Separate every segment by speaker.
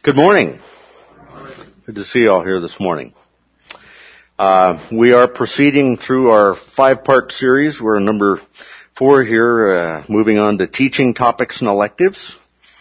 Speaker 1: Good morning. Good to see you all here this morning. We are proceeding through our 5-part series. We're in number 4 here, moving on to teaching topics and electives.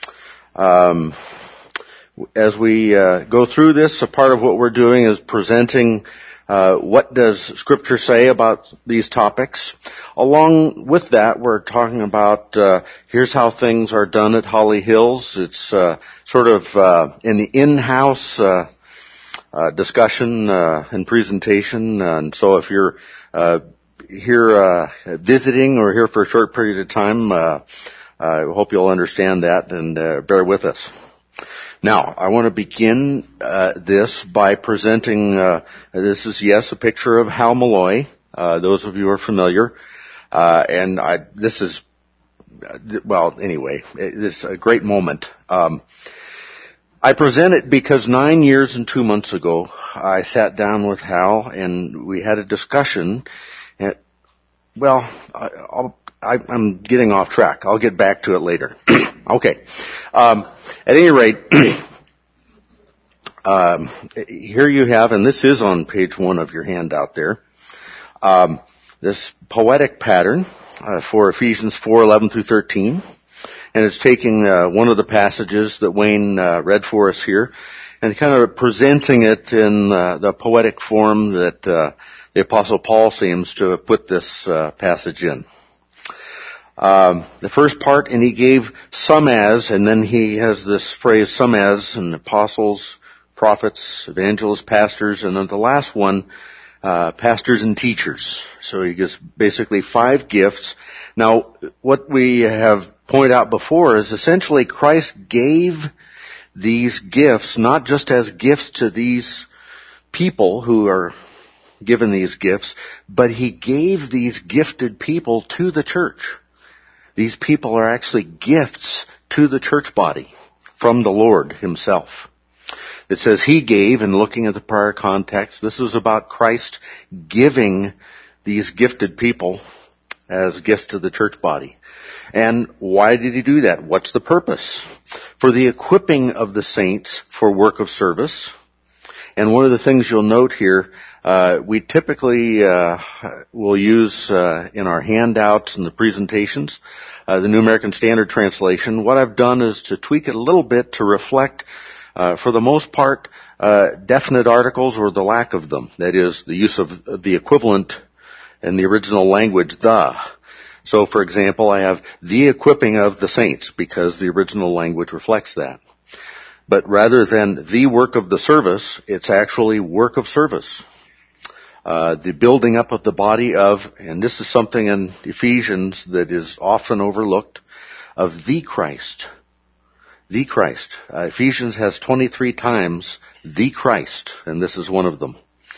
Speaker 1: As we go through this, a part of what we're doing is presenting what does Scripture say about these topics. Along with that, we're talking about here's how things are done at Holly Hills. It's sort of in the in-house discussion and presentation. And so if you're here visiting or here for a short period of time, I hope you'll understand that and bear with us. Now, I want to begin this by presenting, this is, yes, a picture of Hal Malloy. Those of you who are familiar. This is, well, anyway, it's a great moment. I present it because 9 years and 2 months ago, I sat down with Hal and we had a discussion. I'm getting off track. I'll get back to it later. Okay. At any rate, here you have, and this is on page 1 of your handout there, this poetic pattern for Ephesians 4:11 through 13. And it's taking one of the passages that Wayne read for us here and kind of presenting it in the poetic form that the Apostle Paul seems to have put this passage in. The first part, and he gave some as, and then he has this phrase, some as, and apostles, prophets, evangelists, pastors, and then the last one, pastors and teachers. So he gives basically 5 gifts. Now, what we have pointed out before is essentially Christ gave these gifts not just as gifts to these people who are given these gifts, but he gave these gifted people to the church. These people are actually gifts to the church body from the Lord himself. It says he gave, and looking at the prior context, this is about Christ giving these gifted people as gifts to the church body. And why did he do that? What's the purpose? For the equipping of the saints for work of service. And one of the things you'll note here, we typically will use in our handouts and the presentations, the New American Standard Translation. What I've done is to tweak it a little bit to reflect, for the most part, definite articles or the lack of them. That is, the use of the equivalent in the original language, the. So, for example, I have the equipping of the saints because the original language reflects that. But rather than the work of the service, it's actually work of service. The building up of the body of, and this is something in Ephesians that is often overlooked, of the Christ. The Christ. Ephesians has 23 times the Christ, and this is one of them.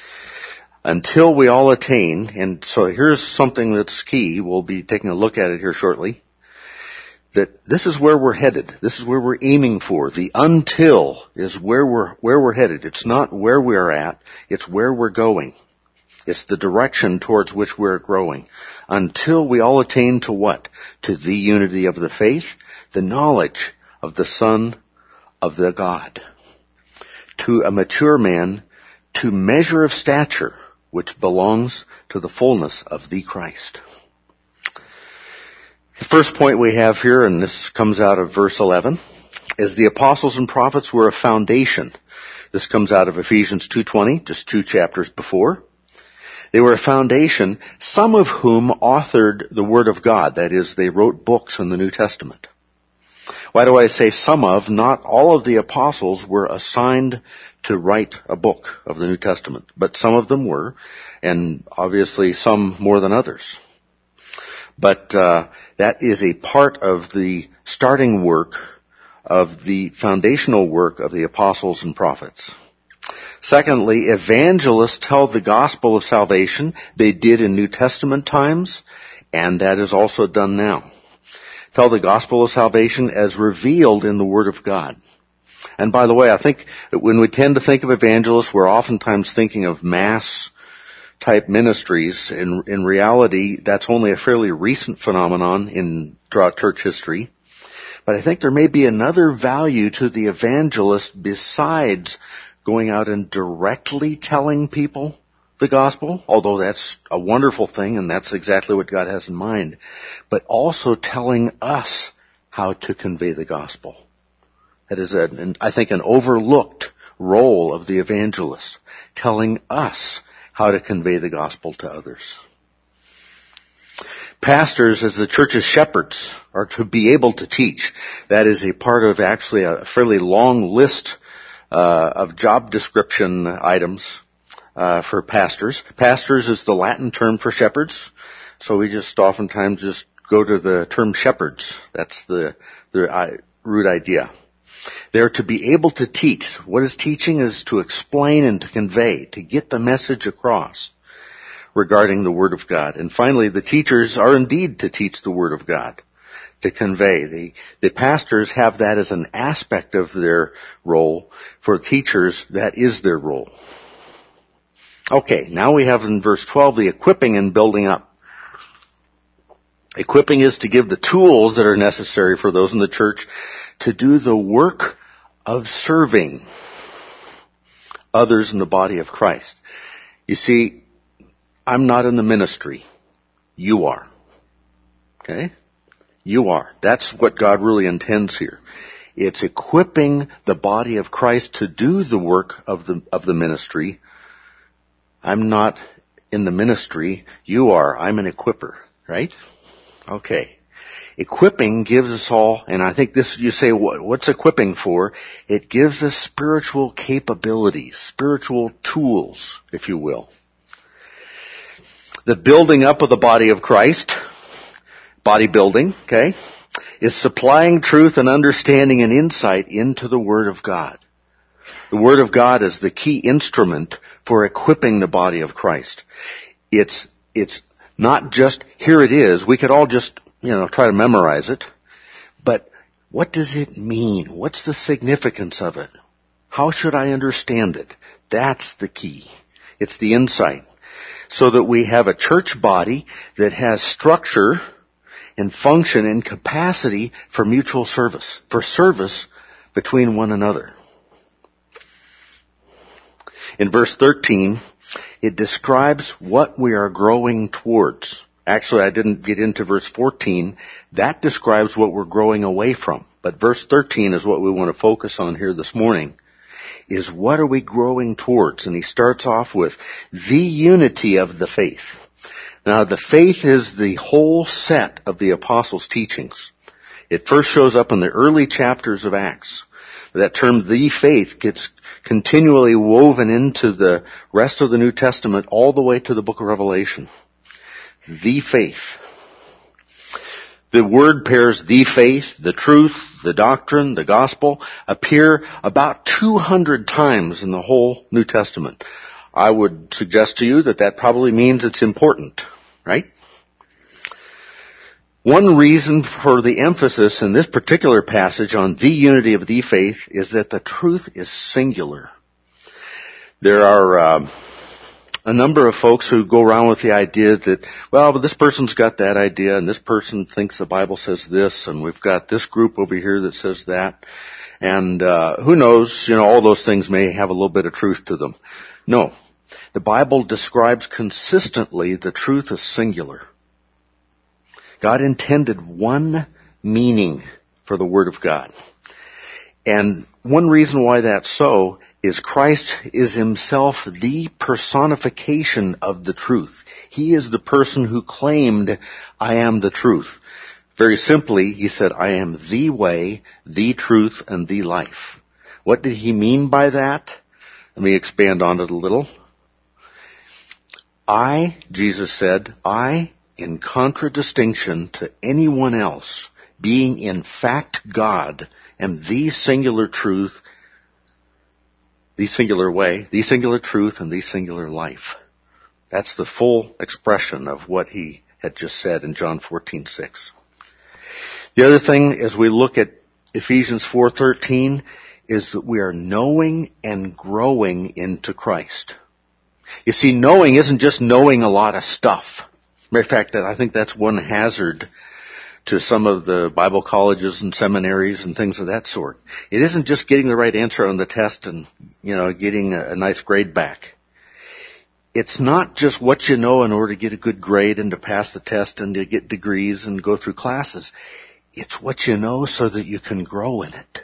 Speaker 1: Until we all attain, and so here's something that's key, we'll be taking a look at it here shortly, that this is where we're headed. This is where we're aiming for. The until is where we're headed. It's not where we're at, it's where we're going. It's the direction towards which we're growing. Until we all attain to what? To the unity of the faith, the knowledge of the Son of the God. To a mature man, to measure of stature, which belongs to the fullness of the Christ. The first point we have here, and this comes out of verse 11, is the apostles and prophets were a foundation. This comes out of Ephesians 2:20, just 2 chapters before. They were a foundation, some of whom authored the Word of God. That is, they wrote books in the New Testament. Why do I say some of? Not all of the apostles were assigned to write a book of the New Testament, but some of them were, and obviously some more than others. But that is a part of the starting work of the foundational work of the apostles and prophets. Secondly, evangelists tell the gospel of salvation. They did in New Testament times, and that is also done now. Tell the gospel of salvation as revealed in the Word of God. And by the way, I think that when we tend to think of evangelists, we're oftentimes thinking of mass type ministries. In reality, that's only a fairly recent phenomenon throughout church history. But I think there may be another value to the evangelist besides going out and directly telling people the gospel, although that's a wonderful thing and that's exactly what God has in mind, but also telling us how to convey the gospel. That is, I think, an overlooked role of the evangelist, telling us how to convey the gospel to others. Pastors, as the church's shepherds, are to be able to teach. That is a part of actually a fairly long list of job description items for pastors. Pastors is the Latin term for shepherds, so we just oftentimes just go to the term shepherds. That's the root idea. They're to be able to teach. What is teaching is to explain and to convey, to get the message across regarding the Word of God. And finally, the teachers are indeed to teach the Word of God, to convey. The pastors have that as an aspect of their role. For teachers, that is their role. Okay, now we have in verse 12 the equipping and building up. Equipping is to give the tools that are necessary for those in the church to do the work of serving others in the body of Christ. You see, I'm not in the ministry. You are. Okay? You are. That's what God really intends here. It's equipping the body of Christ to do the work of the ministry. I'm not in the ministry. You are. I'm an equipper. Right? Okay. Equipping gives us all, and I think this, you say, what's equipping for? It gives us spiritual capabilities, spiritual tools, if you will. The building up of the body of Christ, bodybuilding, okay, is supplying truth and understanding and insight into the Word of God. The Word of God is the key instrument for equipping the body of Christ. It's not just, here it is, we could all just, try to memorize it, but what does it mean? What's the significance of it? How should I understand it? That's the key. It's the insight. So that we have a church body that has structure and function and capacity for mutual service, for service between one another. In verse 13, it describes what we are growing towards. Actually, I didn't get into verse 14. That describes what we're growing away from. But verse 13 is what we want to focus on here this morning, is what are we growing towards? And he starts off with the unity of the faith. Now, the faith is the whole set of the apostles' teachings. It first shows up in the early chapters of Acts. That term, the faith, gets continually woven into the rest of the New Testament all the way to the book of Revelation. The faith. The word pairs the faith, the truth, the doctrine, the gospel appear about 200 times in the whole New Testament. I would suggest to you that probably means it's important, right? One reason for the emphasis in this particular passage on the unity of the faith is that the truth is singular. There are a number of folks who go around with the idea that, but this person's got that idea, and this person thinks the Bible says this, and we've got this group over here that says that, and who knows, all those things may have a little bit of truth to them. No. The Bible describes consistently the truth as singular. God intended one meaning for the Word of God. And one reason why that's so is Christ is himself the personification of the truth. He is the person who claimed, I am the truth. Very simply, he said, I am the way, the truth, and the life. What did he mean by that? Let me expand on it a little. Jesus said, in contradistinction to anyone else, being in fact God, am the singular truth, the singular way, the singular truth, and the singular life. That's the full expression of what he had just said in John 14:6. The other thing, as we look at Ephesians 4:13, is that we are knowing and growing into Christ. You see, knowing isn't just knowing a lot of stuff. Matter of fact, I think that's one hazard to some of the Bible colleges and seminaries and things of that sort. It isn't just getting the right answer on the test and, getting a nice grade back. It's not just what you know in order to get a good grade and to pass the test and to get degrees and go through classes. It's what you know so that you can grow in it.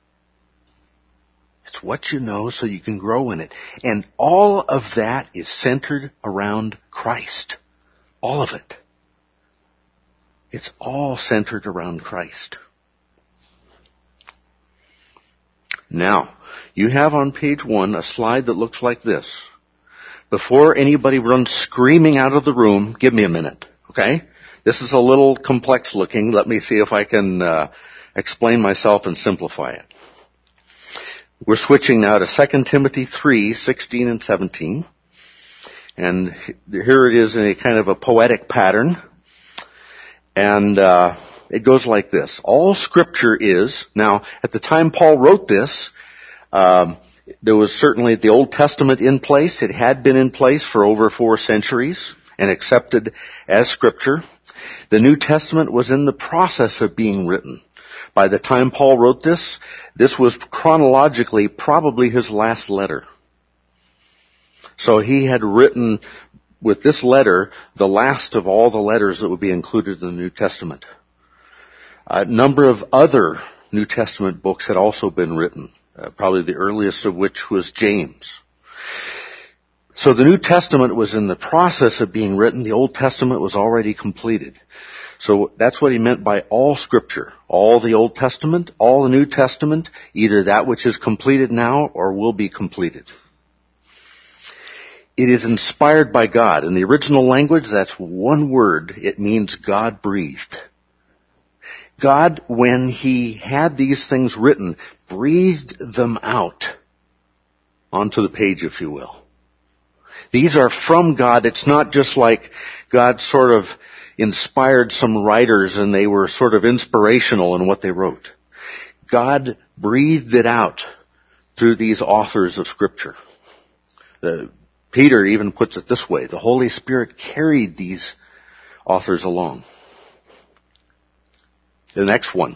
Speaker 1: It's what you know so you can grow in it. And all of that is centered around Christ. All of it. It's all centered around Christ. Now, you have on page 1 a slide that looks like this. Before anybody runs screaming out of the room, give me a minute, okay? This is a little complex looking. Let me see if I can explain myself and simplify it. We're switching now to 2 Timothy 3:16 and 17. And here it is in a kind of a poetic pattern. And it goes like this. All Scripture is, now at the time Paul wrote this, there was certainly the Old Testament in place. It had been in place for over 4 centuries and accepted as Scripture. The New Testament was in the process of being written. By the time Paul wrote this was chronologically probably his last letter. So he had written with this letter the last of all the letters that would be included in the New Testament. A number of other New Testament books had also been written, probably the earliest of which was James. So the New Testament was in the process of being written. The Old Testament was already completed. So that's what he meant by all Scripture. All the Old Testament, all the New Testament, either that which is completed now or will be completed. It is inspired by God. In the original language, that's one word. It means God breathed. God, when He had these things written, breathed them out onto the page, if you will. These are from God. It's not just like God sort of inspired some writers and they were sort of inspirational in what they wrote. God breathed it out through these authors of Scripture. Peter even puts it this way. The Holy Spirit carried these authors along. The next one.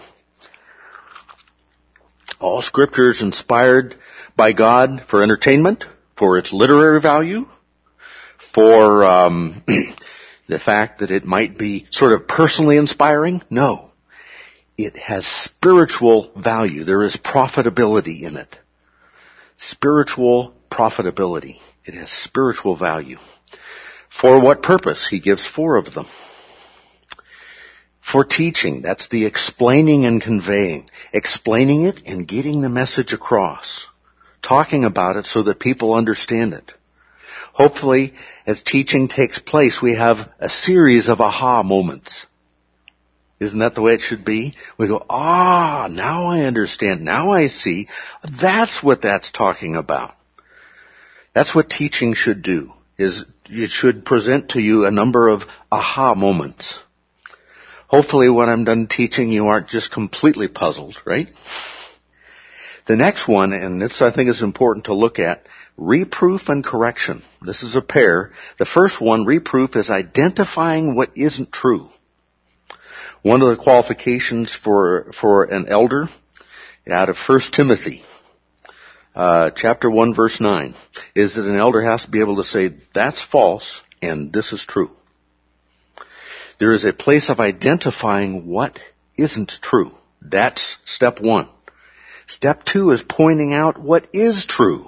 Speaker 1: All Scripture is inspired by God for entertainment, for its literary value, for the fact that it might be sort of personally inspiring. No. It has spiritual value. There is profitability in it. Spiritual profitability. It has spiritual value. For what purpose? He gives 4 of them. For teaching, that's the explaining and conveying. Explaining it and getting the message across. Talking about it so that people understand it. Hopefully, as teaching takes place, we have a series of aha moments. Isn't that the way it should be? We go, now I understand. Now I see. That's what that's talking about. That's what teaching should do, is it should present to you a number of aha moments. Hopefully when I'm done teaching, you aren't just completely puzzled, right? The next one, and this I think is important to look at, reproof and correction. This is a pair. The first one, reproof, is identifying what isn't true. One of the qualifications for an elder out of 1 Timothy, chapter 1, verse 9, is that an elder has to be able to say, that's false and this is true. There is a place of identifying what isn't true. That's step 1. Step 2 is pointing out what is true.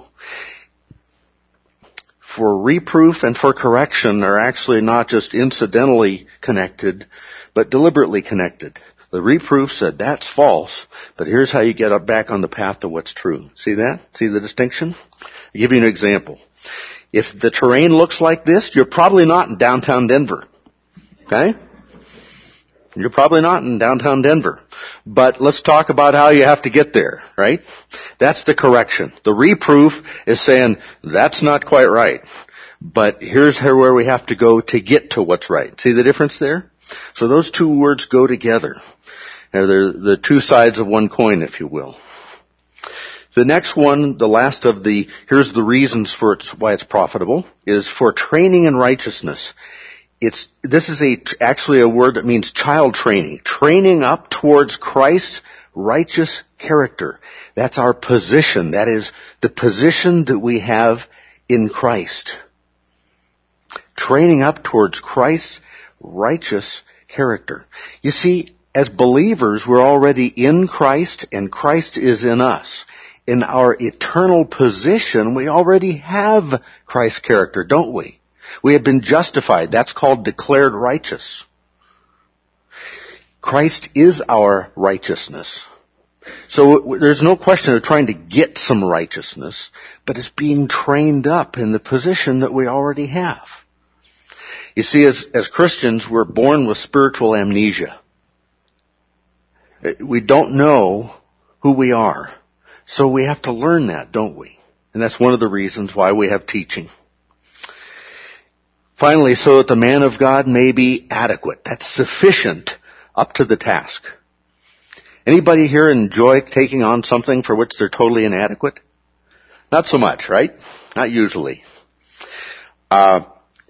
Speaker 1: For reproof and for correction are actually not just incidentally connected, but deliberately connected. The reproof said, that's false, but here's how you get back on the path to what's true. See that? See the distinction? I'll give you an example. If the terrain looks like this, you're probably not in downtown Denver. Okay? You're probably not in downtown Denver. But let's talk about how you have to get there, right? That's the correction. The reproof is saying, that's not quite right. But here's where we have to go to get to what's right. See the difference there? So those two words go together. They're the two sides of one coin, if you will. The next one, the last of here's the reasons for why it's profitable, is for training in righteousness. This is actually a word that means child training. Training up towards Christ's righteous character. That's our position. That is the position that we have in Christ. Training up towards Christ's righteous character. You see, as believers, we're already in Christ and Christ is in us. In our eternal position, we already have Christ's character, don't we? We have been justified. That's called declared righteous. Christ is our righteousness. So there's no question of trying to get some righteousness, but it's being trained up in the position that we already have. You see, as Christians, we're born with spiritual amnesia. We don't know who we are. So we have to learn that, don't we? And that's one of the reasons why we have teaching. Finally, so that the man of God may be adequate. That's sufficient up to the task. Anybody here enjoy taking on something for which they're totally inadequate? Not so much, right? Not usually. The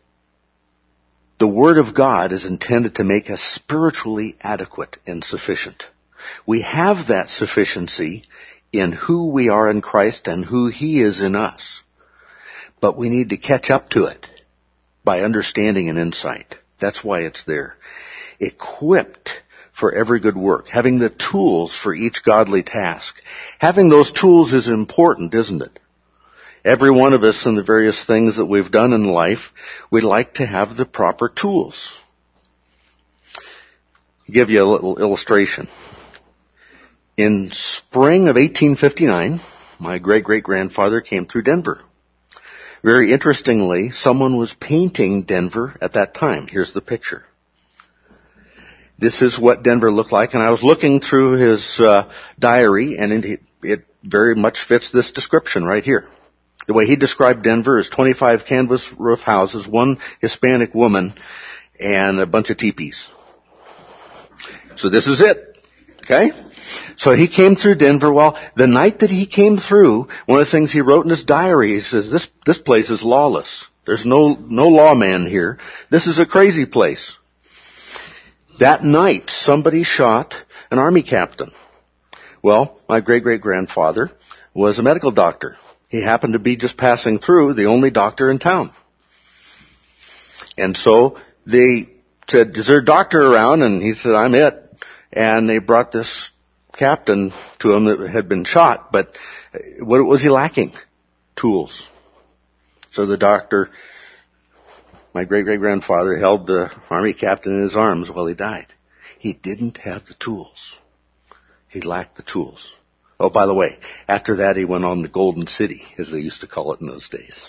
Speaker 1: Word of God is intended to make us spiritually adequate and sufficient. We have that sufficiency in who we are in Christ and who He is in us. But we need to catch up to it by understanding and insight. That's why it's there. Equipped for every good work. Having the tools for each godly task. Having those tools is important, isn't it? Every one of us in the various things that we've done in life, we'd like to have the proper tools. I'll give you a little illustration. In spring of 1859, my great-great-grandfather came through Denver. Very interestingly, someone was painting Denver at that time. Here's the picture. This is what Denver looked like, and I was looking through his diary, and it very much fits this description right here. The way he described Denver is 25 canvas roof houses, one Hispanic woman, and a bunch of teepees. So this is it. Okay? So he came through Denver. Well, the night that he came through, one of the things he wrote in his diary, he says, this place is lawless. There's no lawman here. This is a crazy place. That night, somebody shot an army captain. Well, my great-great-grandfather was a medical doctor. He happened to be just passing through, the only doctor in town. And so they said, is there a doctor around? And he said, I'm it. And they brought this captain to him that had been shot, but what was he lacking? Tools. So the doctor, my great-great-grandfather, held the army captain in his arms while he died. He didn't have the tools. He lacked the tools. Oh, by the way, after that he went on the Golden City, as they used to call it in those days.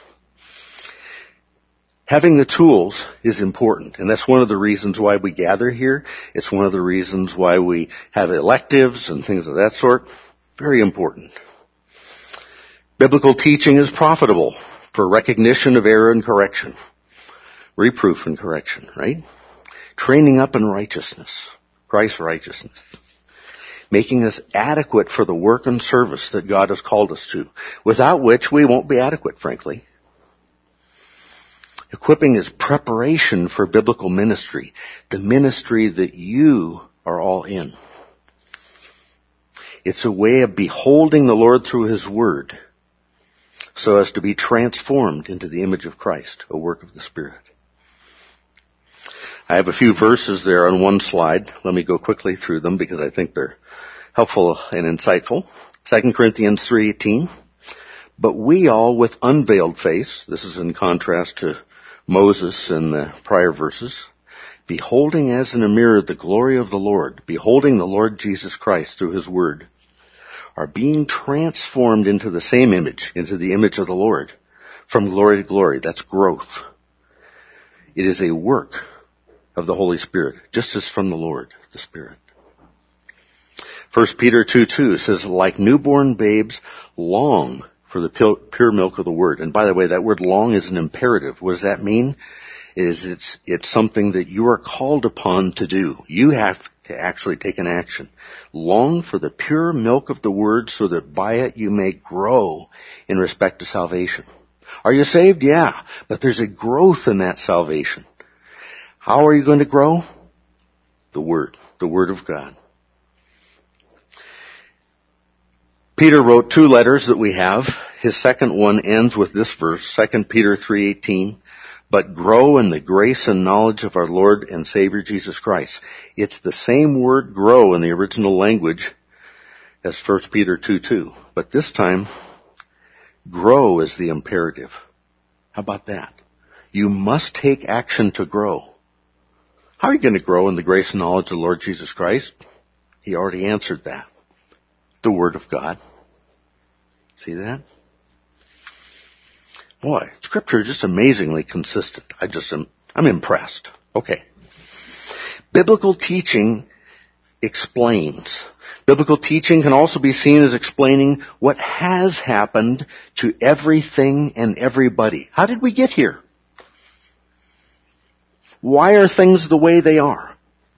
Speaker 1: Having the tools is important, and that's one of the reasons why we gather here. It's one of the reasons why we have electives and things of that sort. Very important. Biblical teaching is profitable for recognition of error and correction. Reproof and correction, right? Training up in righteousness, Christ's righteousness. Making us adequate for the work and service that God has called us to, without which we won't be adequate, frankly. Equipping is preparation for biblical ministry, the ministry that you are all in. It's a way of beholding the Lord through His Word, so as to be transformed into the image of Christ, a work of the Spirit. I have a few verses there on one slide. Let me go quickly through them because I think they're helpful and insightful. 2 Corinthians 3:18. But we all with unveiled face, this is in contrast to Moses in the prior verses, beholding as in a mirror the glory of the Lord, beholding the Lord Jesus Christ through His Word, are being transformed into the same image, into the image of the Lord, from glory to glory. That's growth. It is a work of the Holy Spirit, just as from the Lord, the Spirit. 1 Peter 2:2 says, like newborn babes, long for the pure milk of the Word. And by the way, that word long is an imperative. What does that mean? It's something that you are called upon to do. You have to actually take an action. Long for the pure milk of the Word so that by it you may grow in respect to salvation. Are you saved? Yeah. But there's a growth in that salvation. How are you going to grow? The Word of God. Peter wrote 2 letters that we have. His second one ends with this verse, 2 Peter 3:18. But grow in the grace and knowledge of our Lord and Savior Jesus Christ. It's the same word grow in the original language as 1 Peter 2:2. But this time, grow is the imperative. How about that? You must take action to grow. How are you going to grow in the grace and knowledge of the Lord Jesus Christ? He already answered that. The Word of God. See that? Boy, Scripture is just amazingly consistent. I'm impressed. Okay. Biblical teaching explains. Biblical teaching can also be seen as explaining what has happened to everything and everybody. How did we get here? Why are things the way they are?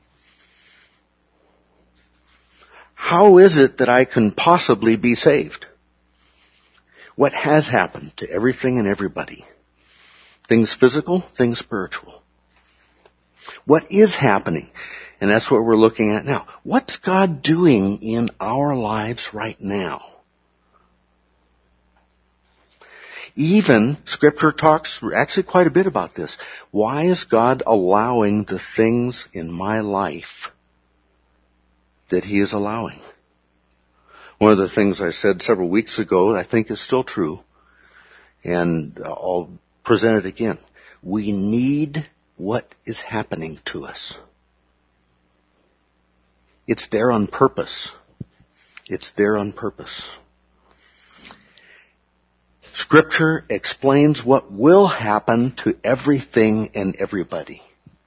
Speaker 1: How is it that I can possibly be saved? What has happened to everything and everybody? Things physical, things spiritual. What is happening? And that's what we're looking at now. What's God doing in our lives right now? Even Scripture talks actually quite a bit about this. Why is God allowing the things in my life that He is allowing? One of the things I said several weeks ago, I think is still true, and I'll present it again. We need what is happening to us. It's there on purpose. It's there on purpose. Scripture explains what will happen to everything and everybody.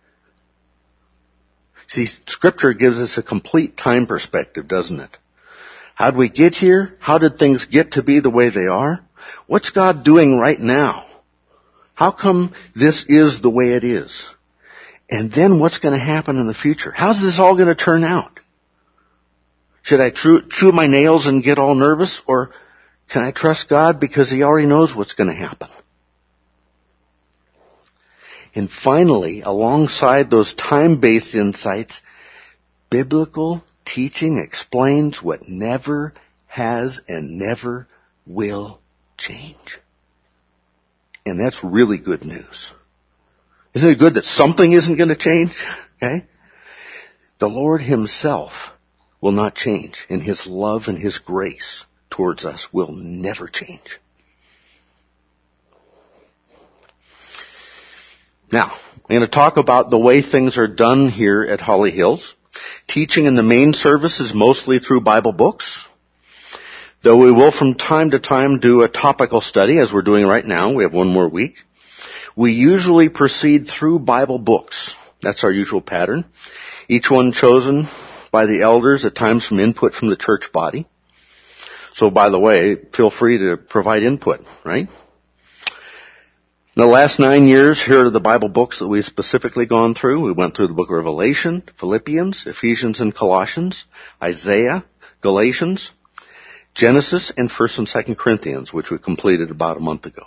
Speaker 1: See, Scripture gives us a complete time perspective, doesn't it? How did we get here? How did things get to be the way they are? What's God doing right now? How come this is the way it is? And then what's going to happen in the future? How's this all going to turn out? Should I chew my nails and get all nervous? Or can I trust God because He already knows what's going to happen? And finally, alongside those time-based insights, biblical teaching explains what never has and never will change. And that's really good news. Isn't it good that something isn't going to change? Okay? The Lord Himself will not change, and His love and His grace towards us will never change. Now, I'm going to talk about the way things are done here at Holly Hills. Teaching in the main service is mostly through Bible books, though we will from time to time do a topical study, as we're doing right now. We have one more week. We usually proceed through Bible books. That's our usual pattern. Each one chosen by the elders, at times from input from the church body. So, by the way, feel free to provide input, right? In the last 9 years, here are the Bible books that we've specifically gone through. We went through the book of Revelation, Philippians, Ephesians and Colossians, Isaiah, Galatians, Genesis, and 1st and 2nd Corinthians, which we completed about a month ago.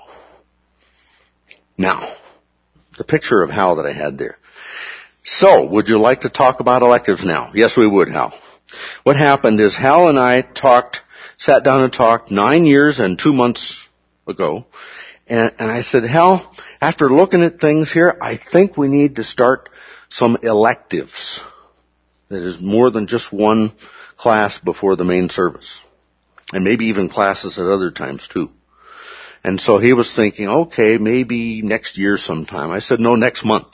Speaker 1: Now, the picture of Hal that I had there. So, would you like to talk about electives now? Yes, we would, Hal. What happened is Hal and I sat down and talked 9 years and 2 months ago. And I said, Hal, after looking at things here, I think we need to start some electives. That is more than just one class before the main service. And maybe even classes at other times too. And so he was thinking, okay, maybe next year sometime. I said, no, next month.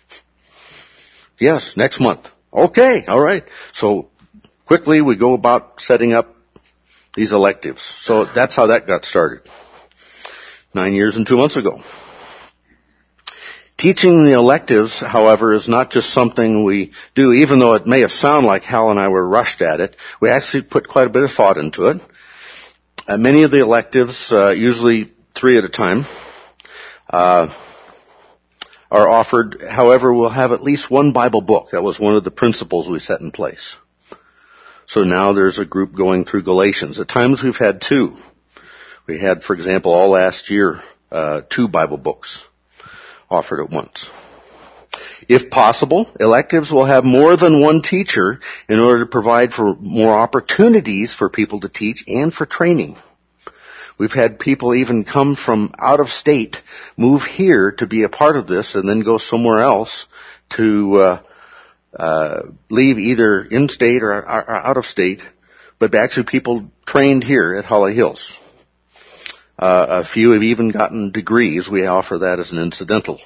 Speaker 1: Yes, next month. Okay, all right. So quickly we go about setting up these electives. So that's how that got started. 9 years and 2 months ago. Teaching the electives, however, is not just something we do, even though it may have sounded like Hal and I were rushed at it. We actually put quite a bit of thought into it. Many of the electives, usually 3 at a time, are offered. However, we'll have at least one Bible book. That was one of the principles we set in place. So now there's a group going through Galatians. At times we've had 2. We had, for example, all last year, 2 Bible books offered at once. If possible, electives will have more than one teacher in order to provide for more opportunities for people to teach and for training. We've had people even come from out of state, move here to be a part of this, and then go somewhere else to leave either in state or out of state, but actually people trained here at Holly Hills. A few have even gotten degrees. We offer that as an incidental.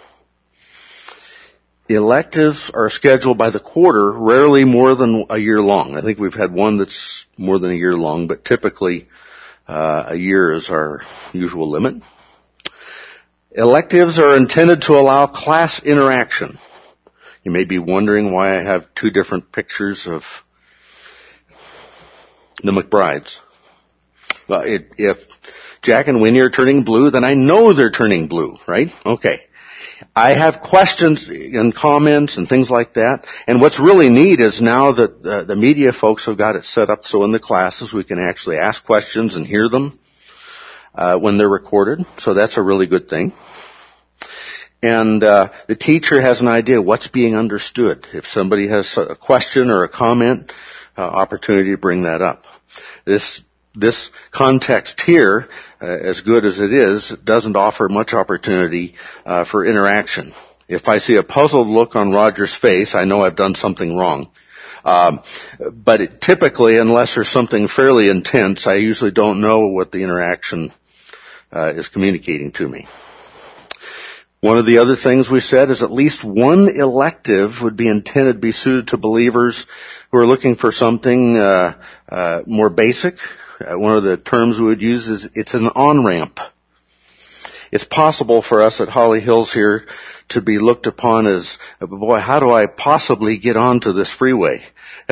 Speaker 1: Electives are scheduled by the quarter, rarely more than a year long. I think we've had one that's more than a year long, but typically a year is our usual limit. Electives are intended to allow class interaction. You may be wondering why I have two different pictures of the McBrides. Well, if Jack and Winnie are turning blue, then I know they're turning blue, right? Okay. I have questions and comments and things like that. And what's really neat is now that the media folks have got it set up so in the classes we can actually ask questions and hear them when they're recorded. So that's a really good thing. And the teacher has an idea what's being understood. If somebody has a question or a comment, opportunity to bring that up. This context here, as good as it is, doesn't offer much opportunity for interaction. If I see a puzzled look on Roger's face, I know I've done something wrong. But typically, unless there's something fairly intense, I usually don't know what the interaction is communicating to me. One of the other things we said is at least one elective would be intended to be suited to believers who are looking for something more basic. One of the terms we would use is it's an on-ramp. It's possible for us at Holly Hills here to be looked upon as, boy, how do I possibly get onto this freeway?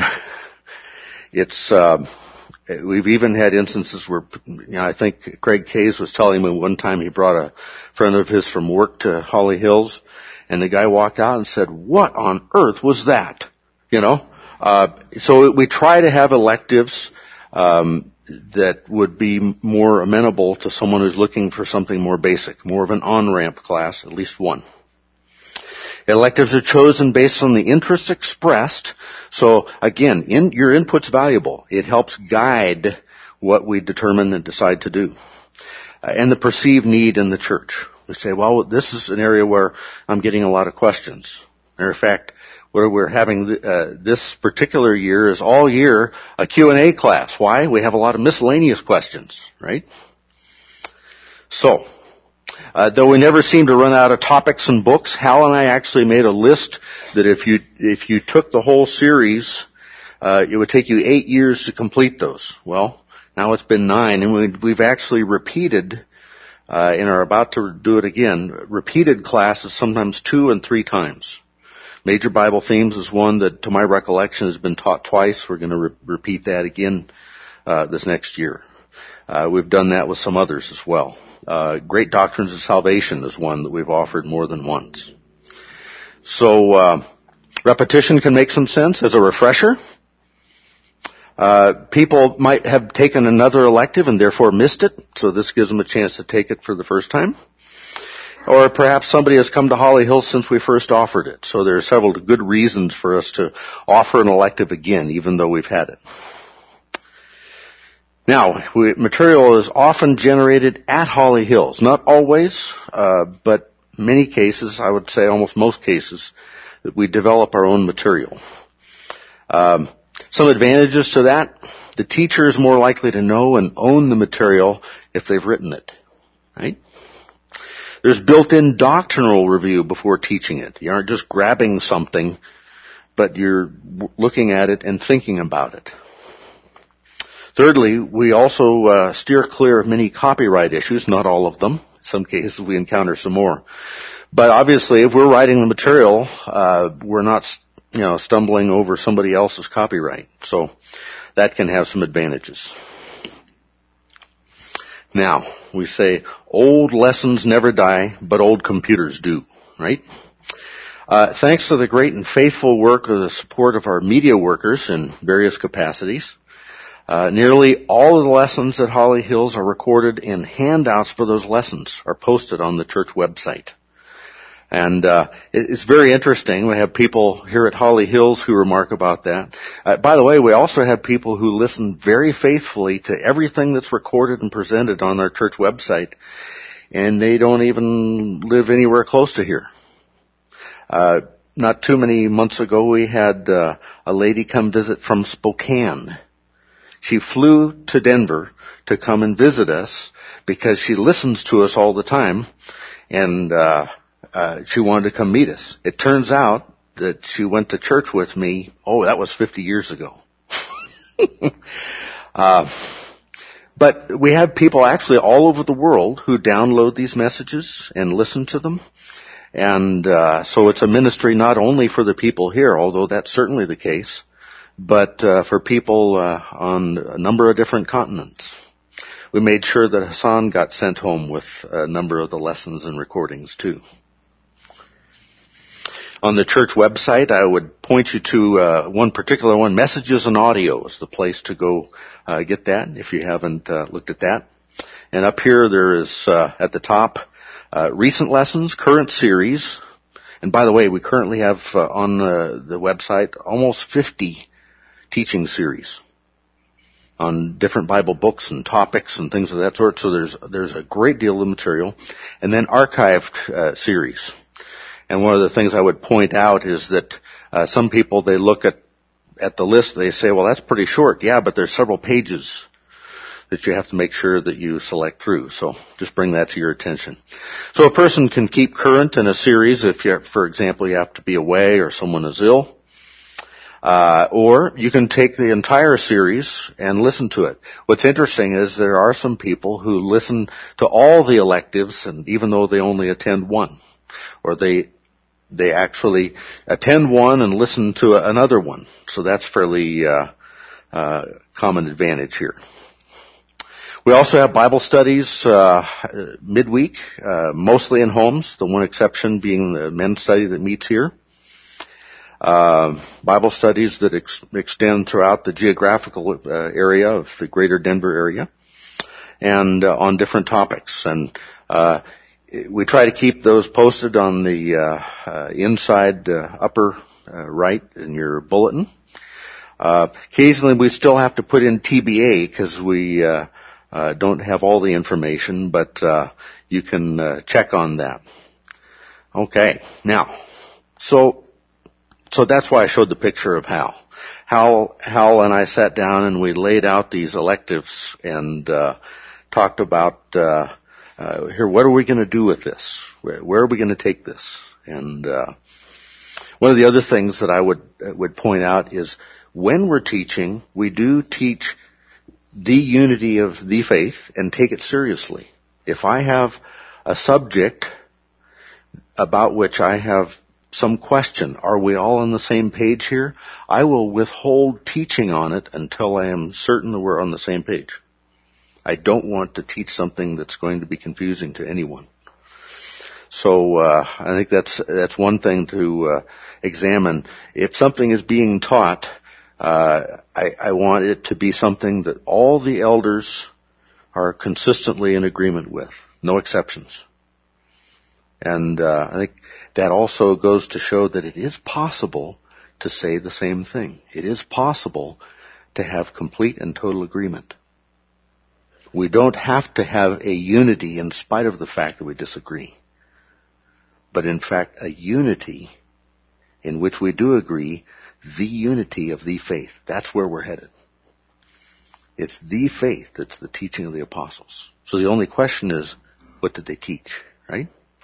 Speaker 1: We've even had instances where, I think Craig Kays was telling me one time he brought a friend of his from work to Holly Hills, and the guy walked out and said, "What on earth was that?" So we try to have electives that would be more amenable to someone who's looking for something more basic, more of an on-ramp class, at least one. Electives are chosen based on the interests expressed. So again, your input's valuable. It helps guide what we determine and decide to do. And the perceived need in the church. We say, well, this is an area where I'm getting a lot of questions. Matter of fact, where we're having this particular year is all year a Q&A class. Why? We have a lot of miscellaneous questions, right? So, though we never seem to run out of topics and books, Hal and I actually made a list that if you took the whole series, it would take you 8 years to complete those. Well, now it's been 9, and we've actually repeated, and are about to do it again, repeated classes sometimes 2 and 3 times. Major Bible Themes is one that, to my recollection, has been taught twice. We're going to repeat that again this next year. We've done that with some others as well. Great Doctrines of Salvation is one that we've offered more than once. So repetition can make some sense as a refresher. People might have taken another elective and therefore missed it, so this gives them a chance to take it for the first time. Or perhaps somebody has come to Holly Hills since we first offered it. So there are several good reasons for us to offer an elective again, even though we've had it. Now, material is often generated at Holly Hills. Not always, but many cases, I would say almost most cases, that we develop our own material. Some advantages to that. The teacher is more likely to know and own the material if they've written it, right? There's built-in doctrinal review before teaching it. You aren't just grabbing something, but you're looking at it and thinking about it. Thirdly, we also steer clear of many copyright issues, not all of them. In some cases we encounter some more. But obviously if we're writing the material, we're not, stumbling over somebody else's copyright. So that can have some advantages. Now, we say old lessons never die, but old computers do, right? Thanks to the great and faithful work of the support of our media workers in various capacities, nearly all of the lessons at Holly Hills are recorded, and handouts for those lessons are posted on the church website. And it's very interesting. We have people here at Holly Hills who remark about that. By the way, we also have people who listen very faithfully to everything that's recorded and presented on our church website, and they don't even live anywhere close to here. Not too many months ago, we had a lady come visit from Spokane. She flew to Denver to come and visit us because she listens to us all the time, and she wanted to come meet us. It turns out that she went to church with me, that was 50 years ago. But we have people actually all over the world who download these messages and listen to them. And so it's a ministry not only for the people here, although that's certainly the case, but for people on a number of different continents. We made sure that Hassan got sent home with a number of the lessons and recordings too. On the church website, I would point you to one particular one, Messages and Audio is the place to go get that if you haven't looked at that. And up here there is at the top recent lessons, current series. And by the way, we currently have on the website almost 50 teaching series on different Bible books and topics and things of that sort. So there's a great deal of material. And then archived series. And one of the things I would point out is that some people, they look at the list, they say, well, that's pretty short. Yeah, but there's several pages that you have to make sure that you select through. So just bring that to your attention. So a person can keep current in a series if, for example, you have to be away or someone is ill. Or you can take the entire series and listen to it. What's interesting is there are some people who listen to all the electives, and even though they only attend one, or they actually attend one and listen to another one. So that's fairly common advantage here. We also have Bible studies midweek, mostly in homes, the one exception being the men's study that meets here. Bible studies that extend throughout the geographical area of the greater Denver area, and on different topics. And we try to keep those posted on the inside upper right in your bulletin. Occasionally we still have to put in TBA because we don't have all the information, but you can check on that. Okay, now, so that's why I showed the picture of Hal. Hal and I sat down and we laid out these electives and talked about here, what are we going to do with this? Where are we going to take this? And one of the other things that I would point out is when we're teaching, we do teach the unity of the faith and take it seriously. If I have a subject about which I have some question, are we all on the same page here? I will withhold teaching on it until I am certain that we're on the same page. I don't want to teach something that's going to be confusing to anyone. So I think that's one thing to examine. If something is being taught, I want it to be something that all the elders are consistently in agreement with, no exceptions. And I think that also goes to show that it is possible to say the same thing. It is possible to have complete and total agreement. We don't have to have a unity in spite of the fact that we disagree. But in fact, a unity in which we do agree, the unity of the faith. That's where we're headed. It's the faith that's the teaching of the apostles. So the only question is, what did they teach, right?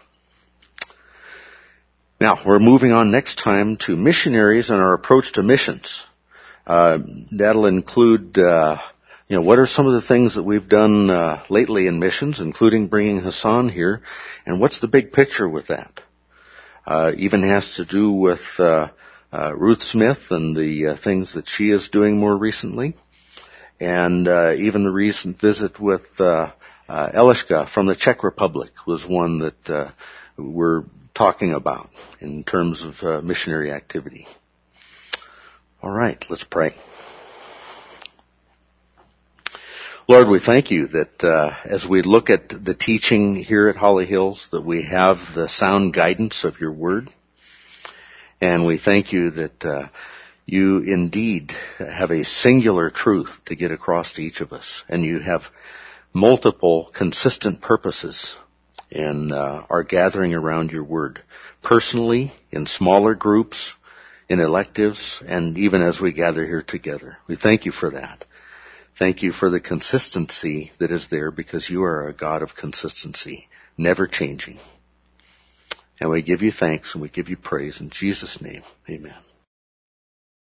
Speaker 1: Now, we're moving on next time to missionaries and our approach to missions. That'll include, what are some of the things that we've done lately in missions, including bringing Hassan here, and what's the big picture with that? Even has to do with Ruth Smith and the things that she is doing more recently, and even the recent visit with Eliška from the Czech Republic was one that we're talking about in terms of missionary activity. All right, let's pray. Lord, we thank you that as we look at the teaching here at Holly Hills, that we have the sound guidance of your word. And we thank you that you indeed have a singular truth to get across to each of us. And you have multiple consistent purposes in our gathering around your word, personally, in smaller groups, in electives, and even as we gather here together. We thank you for that. Thank you for the consistency that is there, because you are a God of consistency, never changing. And we give you thanks and we give you praise in Jesus' name. Amen.